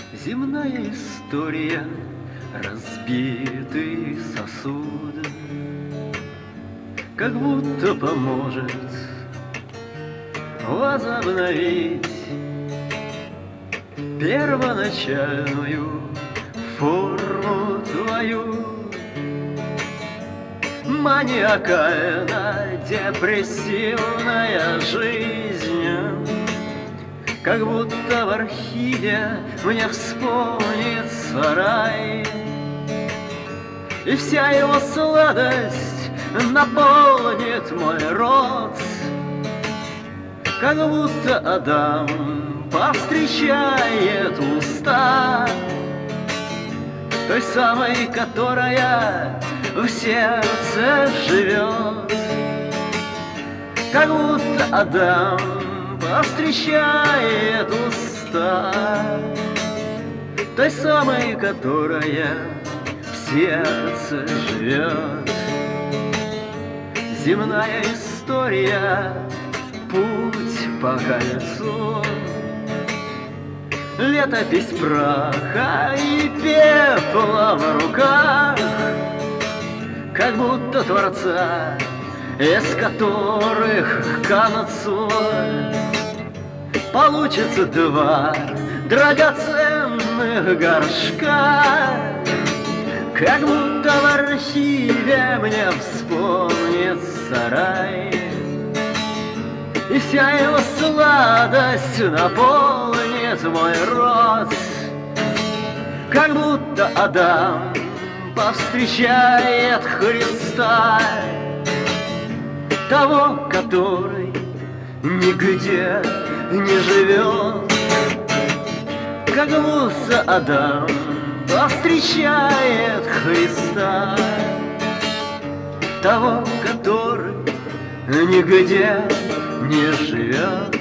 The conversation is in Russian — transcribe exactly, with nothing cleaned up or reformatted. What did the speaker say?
Земная история, разбитый сосуд, как будто поможет возобновить первоначальную форму твою. Маниакально-депрессивная жизнь, как будто в архиве мне вспомнится рай, и вся его сладость наполнит мой рот, как будто Адам повстречает уста той самой, которая в сердце живет, как будто Адам повстречает уста той самой, которая в сердце живет. Земная история, путь по кольцу, летопись праха и пепла в руках, как будто Творца, из которых к концу получится два драгоценных горшка, как будто в архиве мне вспомнится рай, и вся его сладость наполнит мой рот, как будто Адам повстречает Христа, того, который нигде не живет, как будто Адам повстречает Христа, того, который нигде не живет.